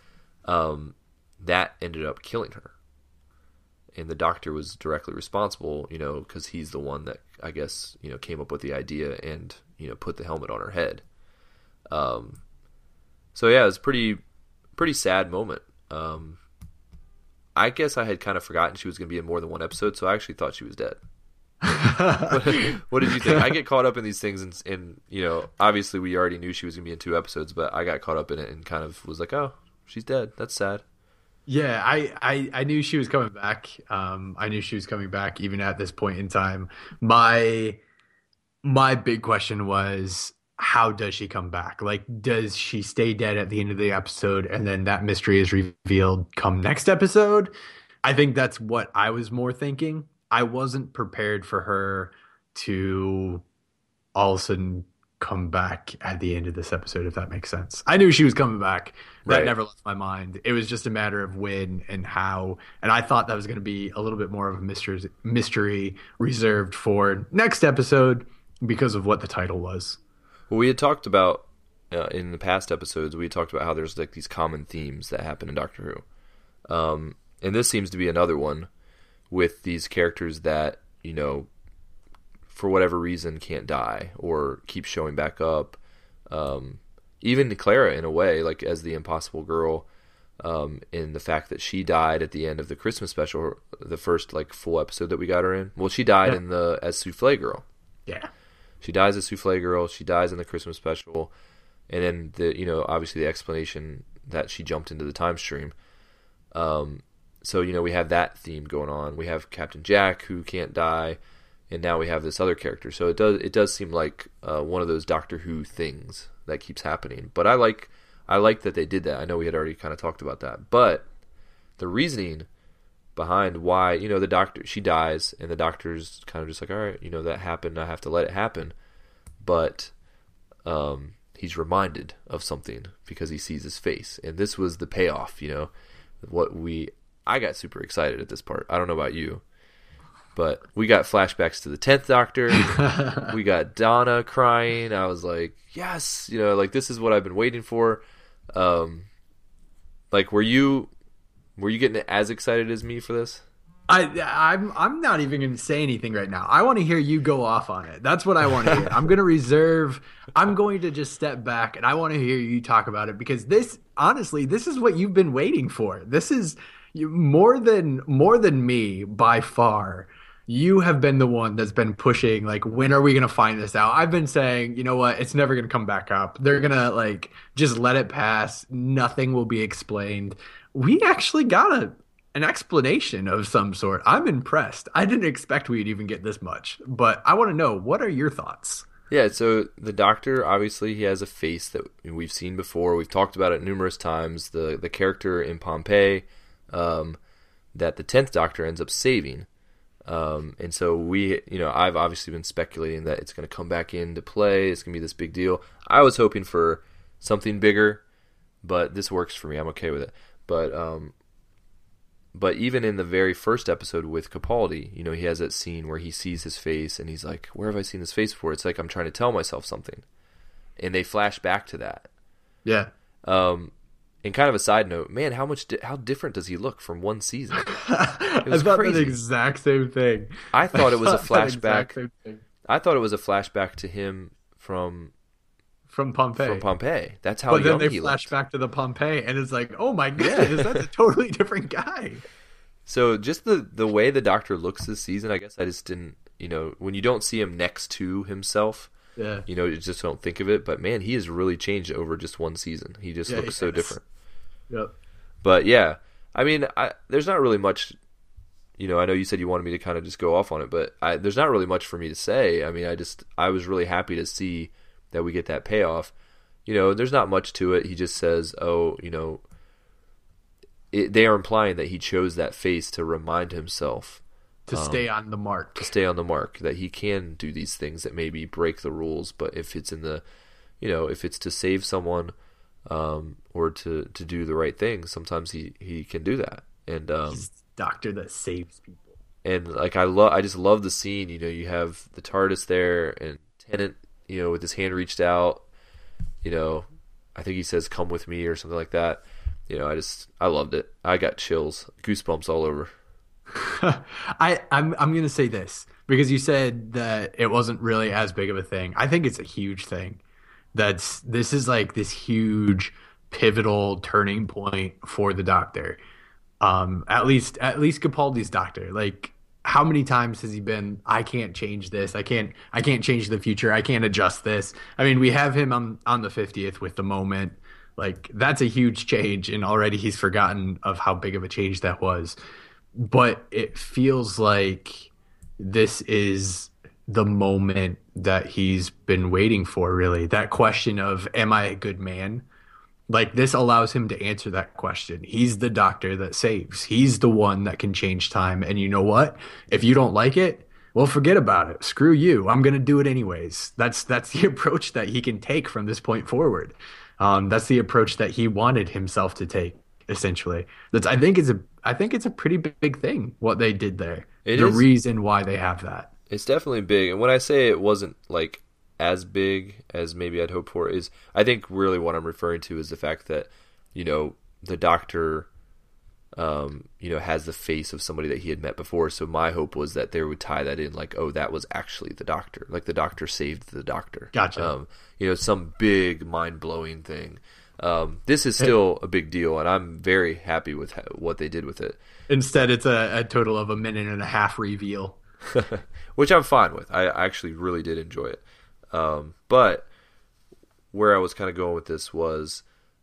that ended up killing her. And the Doctor was directly responsible, because he's the one that, I guess, came up with the idea and, put the helmet on her head. So yeah, it was pretty sad moment. I guess I had kind of forgotten she was going to be in more than one episode, so I actually thought she was dead. What did you think? I get caught up in these things, and obviously we already knew she was going to be in 2 episodes, but I got caught up in it and kind of was like, oh, she's dead. That's sad. Yeah, I knew she was coming back. I knew she was coming back even at this point in time. My big question was, how does she come back? Like, does she stay dead at the end of the episode and then that mystery is revealed come next episode? I think that's what I was more thinking. I wasn't prepared for her to all of a sudden come back at the end of this episode, if that makes sense. I knew she was coming back. That Right. never left my mind. It was just a matter of when and how. And I thought that was going to be a little bit more of a mystery reserved for next episode because of what the title was. Well, we had talked about in the past episodes. We had talked about how there's like these common themes that happen in Doctor Who, and this seems to be another one with these characters that for whatever reason can't die or keep showing back up. Even Clara, in a way, like as the Impossible Girl, in the fact that she died at the end of the Christmas special, the first like full episode that we got her in. Well, she died as Souffle Girl. Yeah. She dies as Souffle Girl. She dies in the Christmas special, and then obviously the explanation that she jumped into the time stream. So we have that theme going on. We have Captain Jack who can't die, and now we have this other character. So it does seem like one of those Doctor Who things that keeps happening. But I like that they did that. I know we had already kind of talked about that, but the reasoning behind why the doctor, she dies and the doctor's kind of just like, all right, that happened, I have to let it happen, but he's reminded of something because he sees his face, and this was the payoff. I got super excited at this part. I don't know about you, but we got flashbacks to the 10th Doctor. We got Donna crying. I was like, yes, like this is what I've been waiting for. Like, were you getting as excited as me for this? I'm not even going to say anything right now. I want to hear you go off on it. That's what I want to hear. I'm going to reserve. I'm going to just step back, and I want to hear you talk about it because honestly, this is what you've been waiting for. This is more than me by far. You have been the one that's been pushing, like, when are we going to find this out? I've been saying, you know what? It's never going to come back up. They're going to, like, just let it pass. Nothing will be explained. We actually got an explanation of some sort. I'm impressed. I didn't expect we'd even get this much. But I want to know, what are your thoughts? Yeah, so the Doctor, obviously, he has a face that we've seen before. We've talked about it numerous times. The character in Pompeii that the 10th Doctor ends up saving. And so I've obviously been speculating that it's going to come back into play. It's going to be this big deal. I was hoping for something bigger, but this works for me. I'm okay with it. But even in the very first episode with Capaldi, he has that scene where he sees his face and he's like, where have I seen this face before? It's like I'm trying to tell myself something. And they flash back to that. Yeah. And kind of a side note, man, how different does he look from one season? I thought crazy. the exact same thing. I thought it was a that exact flashback. same thing. I thought it was a flashback to him from Pompeii. That's how But then young they he flash looked. back to the Pompeii, and it's like, oh my goodness, that's a totally different guy. So just the way the Doctor looks this season, I guess I just didn't, when you don't see him next to himself, Yeah. you just don't think of it. But man, he has really changed over just one season. He just looks so different. Yep. But yeah, I mean, there's not really much. I know you said you wanted me to kind of just go off on it, but there's not really much for me to say. I mean, I was really happy to see that we get that payoff. There's not much to it. He just says, oh, they are implying that he chose that face to remind himself To stay on the mark. to stay on the mark, that he can do these things that maybe break the rules, but if it's in the, if it's to save someone, or to do the right thing, sometimes he can do that. And He's the Doctor that saves people. and like I just love the scene. You have the TARDIS there and Tennant, with his hand reached out. I think he says, "Come with me" or something like that. I loved it. I got chills, goosebumps all over. I'm gonna say this because you said that it wasn't really as big of a thing. I think it's a huge thing. This is like this huge pivotal turning point for the Doctor. At least Capaldi's Doctor. Like, how many times has he been, I can't change this. I can't change the future. I can't adjust this. I mean, we have him on the 50th with the moment. Like, that's a huge change, and already he's forgotten of how big of a change that was. But it feels like this is the moment that he's been waiting for, really. That question of, am I a good man? Like, this allows him to answer that question. He's the doctor that saves. He's the one that can change time. And you know what? If you don't like it, well, forget about it. Screw you. I'm going to do it anyways. That's the approach that he can take from this point forward. That's the approach that he wanted himself to take, essentially. I think it's a pretty big thing what they did there. The reason why they have that. It's definitely big. And when I say it wasn't like as big as maybe I'd hoped for, is I think really what I'm referring to is the fact that, you know, the doctor you know, has the face of somebody that he had met before. So my hope was that they would tie that in, like, oh, that was actually the doctor. Like, the doctor saved the doctor. Gotcha. You know, some big mind-blowing thing. This is still a big deal, and I'm very happy with what they did with it. Instead, it's a total of 1.5-minute reveal. Which I'm fine with. I actually really did enjoy it. But where I was kind of going with this was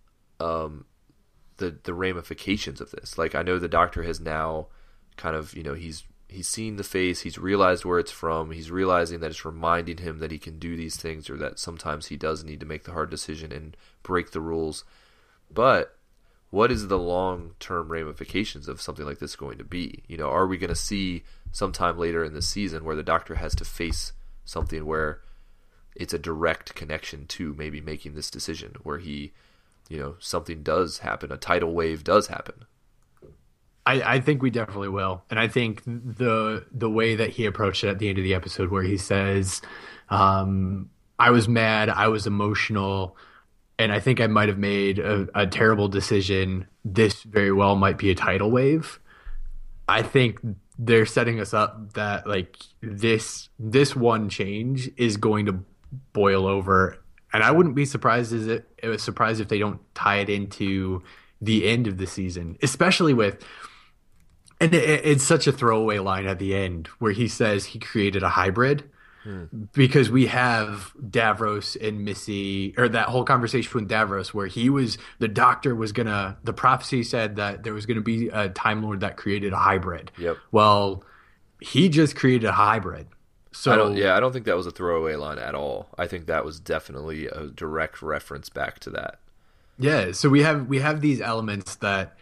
the ramifications of this. Like, I know the doctor has now kind of, you know, he's seen the face, he's realized where it's from, he's realizing that it's reminding him that he can do these things, or that sometimes he does need to make the hard decision and break the rules. But what is the long-term ramifications of something like this going to be? You know, are we going to see sometime later in the season where the doctor has to face something where it's a direct connection to maybe making this decision, where he, you know, something does happen, a tidal wave does happen? I think we definitely will. And I think the way that he approached it at the end of the episode, where he says, I was mad, I was emotional, and I think I might have made a terrible decision. This very well might be a tidal wave. I think they're setting us up that, like, this one change is going to boil over. And I wouldn't be surprised if they don't tie it into the end of the season, especially with, and it's such a throwaway line at the end where he says he created a hybrid, because we have Davros and Missy, or that whole conversation with Davros where the prophecy said that there was going to be a Time Lord that created a hybrid. Yep. Well, he just created a hybrid. So I don't think that was a throwaway line at all. I think that was definitely a direct reference back to that. Yeah, so we have these elements that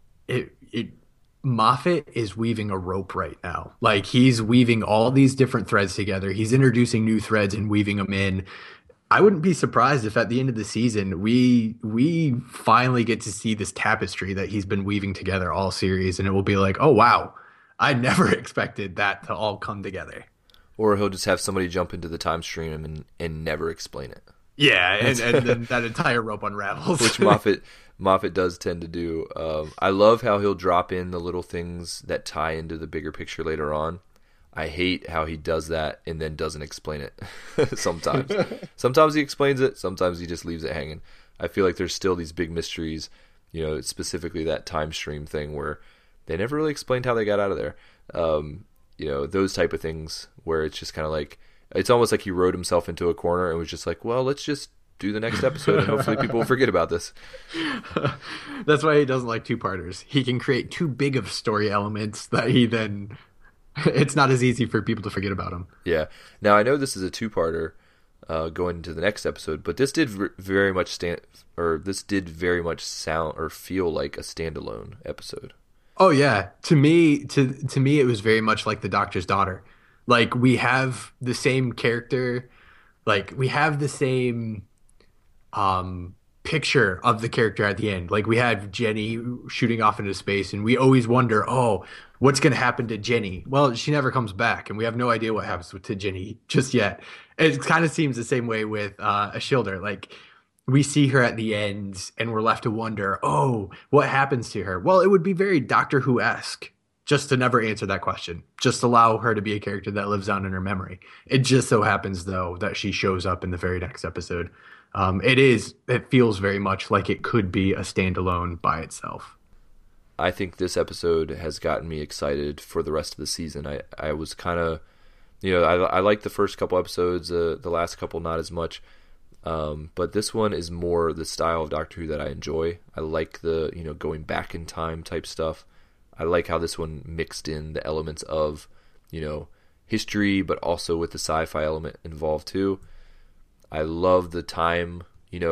Moffat is weaving a rope right now. Like, he's weaving all these different threads together. He's introducing new threads and weaving them in. I wouldn't be surprised if at the end of the season we finally get to see this tapestry that he's been weaving together all series, and it will be like, oh wow, I never expected that to all come together. Or he'll just have somebody jump into the time stream and never explain it. Yeah, and then that entire rope unravels. Which Moffat does tend to do. I love how he'll drop in the little things that tie into the bigger picture later on. I hate how he does that and then doesn't explain it sometimes. Sometimes he explains it, sometimes he just leaves it hanging. I feel like there's still these big mysteries, you know, specifically that time stream thing where they never really explained how they got out of there. You know, those type of things where it's just kind of like, it's almost like he wrote himself into a corner and was just like, well, let's just do the next episode and hopefully people will forget about this. That's why he doesn't like two-parters. He can create too big of story elements that he then, it's not as easy for people to forget about him. Yeah. Now, I know this is a two-parter going into the next episode, but this did very much sound or feel like a standalone episode. Oh yeah, to me, it was very much like the Doctor's Daughter. Like, we have the same character, like we have the same picture of the character at the end. Like, we have Jenny shooting off into space, and we always wonder, oh, what's going to happen to Jenny? Well, she never comes back, and we have no idea what happens to Jenny just yet. It kind of seems the same way with Ashildr. Like, we see her at the end and we're left to wonder, oh, what happens to her? Well, it would be very Doctor Who-esque just to never answer that question. Just allow her to be a character that lives on in her memory. It just so happens, though, that she shows up in the very next episode. It feels very much like it could be a standalone by itself. I think this episode has gotten me excited for the rest of the season. I was kind of, you know, I liked the first couple episodes, the last couple not as much. But this one is more the style of Doctor Who that I enjoy. I like the, you know, going back in time type stuff. I like how this one mixed in the elements of, you know, history, but also with the sci-fi element involved too. I love the time,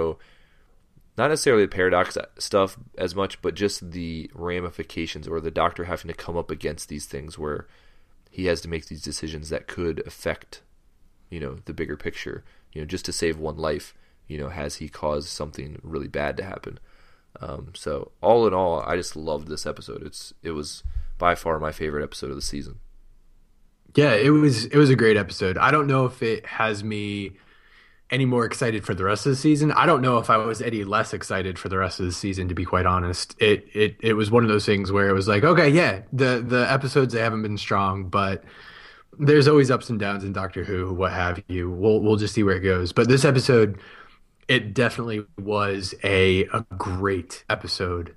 not necessarily the paradox stuff as much, but just the ramifications, or the Doctor having to come up against these things where he has to make these decisions that could affect, the bigger picture. Just to save one life, has he caused something really bad to happen? So all in all, I just loved this episode. It was by far my favorite episode of the season. Yeah, it was a great episode. I don't know if it has me any more excited for the rest of the season. I don't know if I was any less excited for the rest of the season, to be quite honest. It was one of those things where it was like, okay, yeah, the episodes, they haven't been strong, but there's always ups and downs in Doctor Who, what have you. We'll just see where it goes. But this episode, it definitely was a great episode.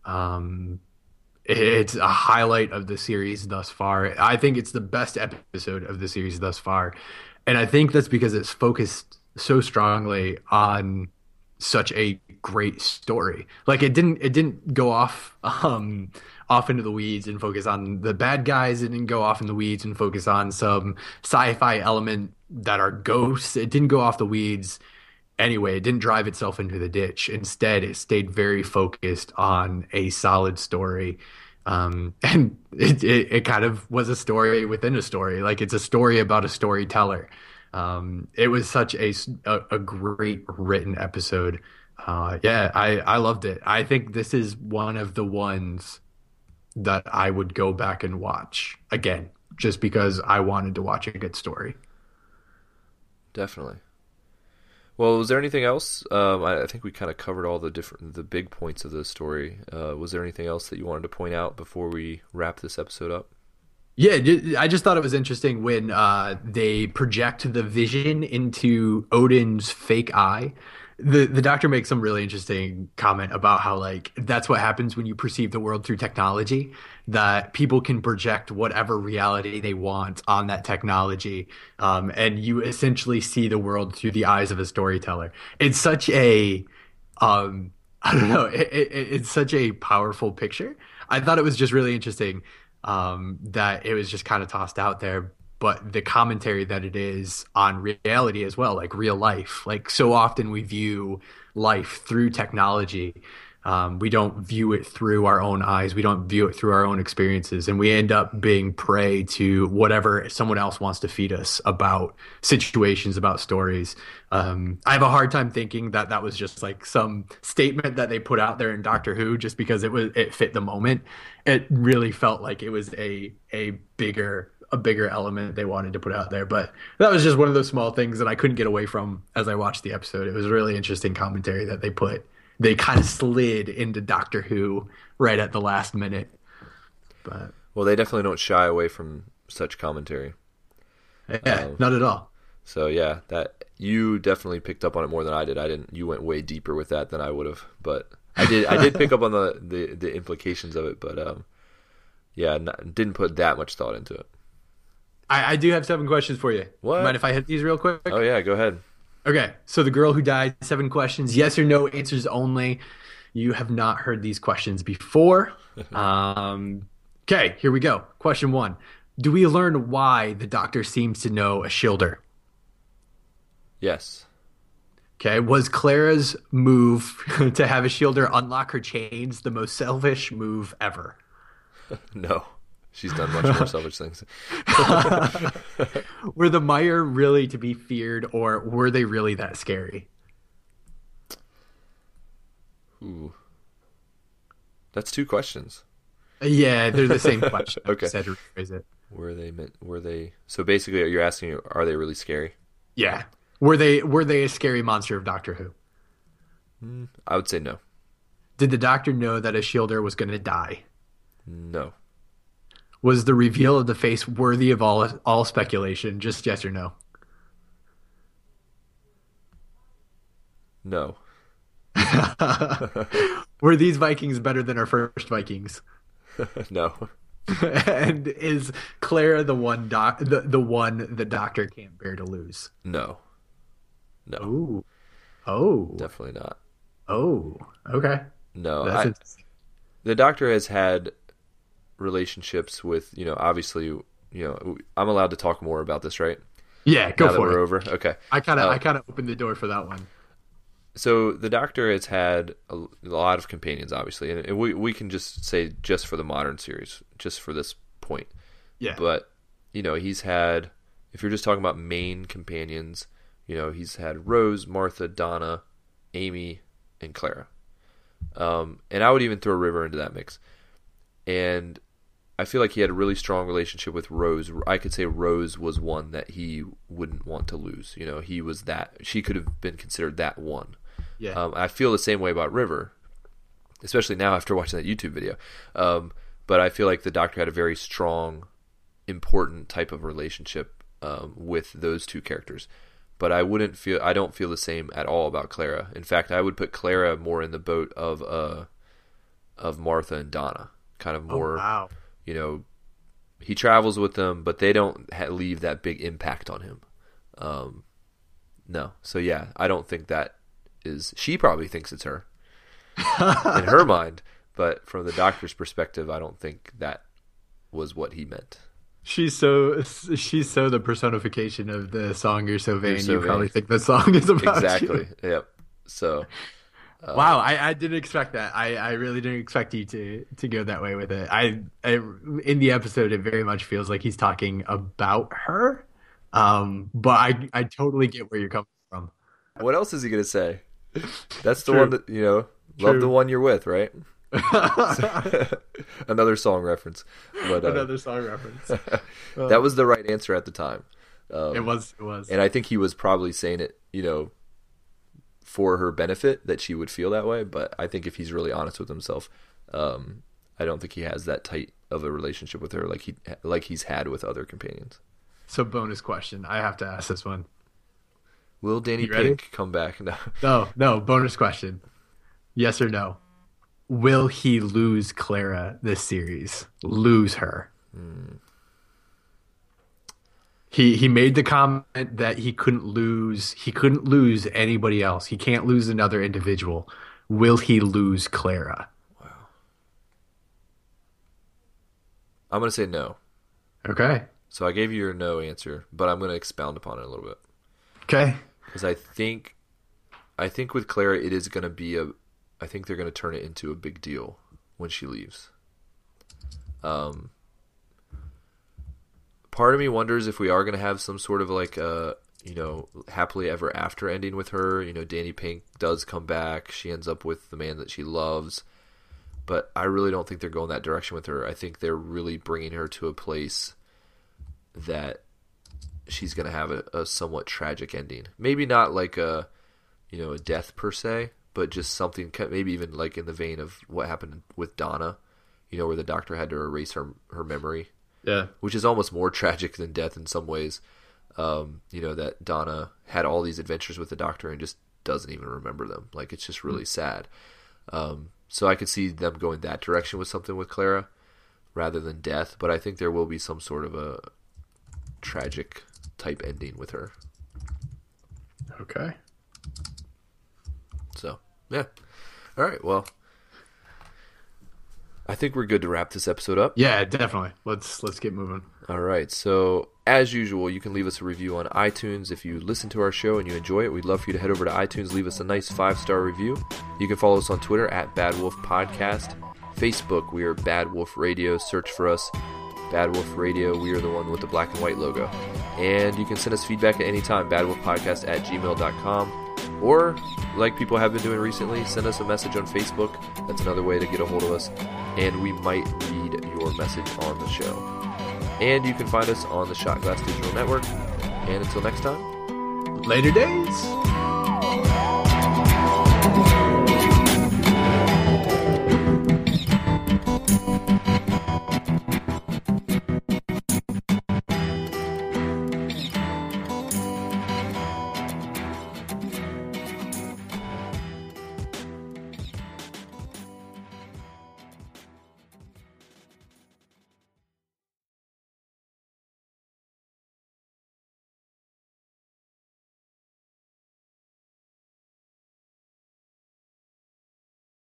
It's a highlight of the series thus far. I think it's the best episode of the series thus far. And I think that's because it's focused so strongly on such a great story. Like it didn't go off into the weeds and focus on the bad guys. It didn't go off in the weeds and focus on some sci-fi element that are ghosts. It didn't go off the weeds anyway. It didn't drive itself into the ditch. Instead, it stayed very focused on a solid story. And it kind of was a story within a story. Like it's a story about a storyteller. It was such a great written episode. I loved it. I think this is one of the ones that I would go back and watch again, just because I wanted to watch a good story. Definitely. Well, was there anything else? I think we kind of covered all the big points of the story. Was there anything else that you wanted to point out before we wrap this episode up? Yeah, I just thought it was interesting when they project the vision into Odin's fake eye. The Doctor makes some really interesting comment about how, like, that's what happens when you perceive the world through technology, that people can project whatever reality they want on that technology, and you essentially see the world through the eyes of a storyteller. It's such a I don't know, it's such a powerful picture. I thought it was just really interesting that it was just kind of tossed out there, but the commentary that it is on reality as well, like real life. Like so often we view life through technology. We don't view it through our own eyes. We don't view it through our own experiences. And we end up being prey to whatever someone else wants to feed us about situations, about stories. I have a hard time thinking that that was just like some statement that they put out there in Doctor Who just because it fit the moment. It really felt like it was a bigger element they wanted to put out there. But that was just one of those small things that I couldn't get away from as I watched the episode. It was a really interesting commentary that they kind of slid into Doctor Who right at the last minute. But well, they definitely don't shy away from such commentary. Yeah, not at all. So yeah, that you definitely picked up on it more than I did. You went way deeper with that than I would have, but I did pick up on the implications of it, but didn't put that much thought into it. I do have 7 questions for you. What? Mind if I hit these real quick? Oh yeah, go ahead. Okay, so the girl who died, 7 questions, yes or no answers only. You have not heard these questions before. Okay, here we go. Question 1. Do we learn why the Doctor seems to know Ashildr? Yes. Okay, was Clara's move to have Ashildr unlock her chains the most selfish move ever? No. She's done much more selfish things. Were the Mire really to be feared, or were they really that scary? Ooh. That's 2 questions. Yeah, they're the same question. Okay. Said to rephrase it. Were they so basically you're asking, are they really scary? Yeah. Were they a scary monster of Doctor Who? I would say no. Did the Doctor know that Ashildr was going to die? No. Was the reveal of the face worthy of all speculation? Just yes or no? No. Were these Vikings better than our first Vikings? No. And is Clara the one the Doctor can't bear to lose? No. No. Ooh. Oh. Definitely not. Oh. Okay. No. The Doctor has had relationships with, obviously I'm allowed to talk more about this, right? Yeah, go now that for we're it. over. Okay. I kind of opened the door for that one. So the Doctor has had a lot of companions, obviously, and we can just say just for the modern series, just for this point. Yeah. But he's had, if you're just talking about main companions, he's had Rose, Martha, Donna, Amy, and Clara. And I would even throw River into that mix. And I feel like he had a really strong relationship with Rose. I could say Rose was one that he wouldn't want to lose. He was that. She could have been considered that one. Yeah. I feel the same way about River, especially now after watching that YouTube video. But I feel like the Doctor had a very strong, important type of relationship with those two characters. But I don't feel the same at all about Clara. In fact, I would put Clara more in the boat of Martha and Donna. Kind of more, wow. He travels with them, but they don't leave that big impact on him. No. So yeah, I don't think that is, she probably thinks it's her in her mind, but from the Doctor's perspective, I don't think that was what he meant. She's so the personification of the song "You're So Vain." So you vain. probably think the song is about Exactly. you. Yep. So. Wow, I didn't expect that. I really didn't expect you to go that way with it. I in the episode, it very much feels like he's talking about her, but I totally get where you're coming from. What else is he gonna say? That's the True. one that love True. the one you're with, right? Another song reference, but Another song reference. that was the right answer at the time. It was, and I think he was probably saying it, for her benefit, that she would feel that way. But I think if he's really honest with himself, I don't think he has that tight of a relationship with her like he's had with other companions. So, bonus question. I have to ask this one. Will Danny You ready? Pink come back? No. No. Bonus question. Yes or no? Will he lose Clara this series? Lose her? He made the comment that he couldn't lose anybody else. He can't lose another individual. Will he lose Clara? Wow. I'm gonna say no. Okay. So I gave you your no answer, but I'm gonna expound upon it a little bit. Okay. Because I think with Clara it is gonna be I think they're gonna turn it into a big deal when she leaves. Part of me wonders if we are going to have some sort of like happily ever after ending with her. Danny Pink does come back. She ends up with the man that she loves. But I really don't think they're going that direction with her. I think they're really bringing her to a place that she's going to have a somewhat tragic ending. Maybe not like a death per se, but just something maybe even like in the vein of what happened with Donna, where the Doctor had to erase her memory. Yeah. Which is almost more tragic than death in some ways. That Donna had all these adventures with the Doctor and just doesn't even remember them. Like, it's just really sad. So I could see them going that direction with something with Clara rather than death. But I think there will be some sort of a tragic type ending with her. Okay. So, yeah. All right, well, I think we're good to wrap this episode up. Yeah, definitely. Let's get moving. All right. So, as usual, you can leave us a review on iTunes. If you listen to our show and you enjoy it, we'd love for you to head over to iTunes, leave us a nice 5-star review. You can follow us on Twitter at Bad Wolf Podcast. Facebook, we are Bad Wolf Radio. Search for us, Bad Wolf Radio. We are the one with the black and white logo. And you can send us feedback at any time, badwolfpodcast@gmail.com. Or, like people have been doing recently, send us a message on Facebook. That's another way to get a hold of us. And we might read your message on the show. And you can find us on the Shot Glass Digital Network. And until next time, Later days.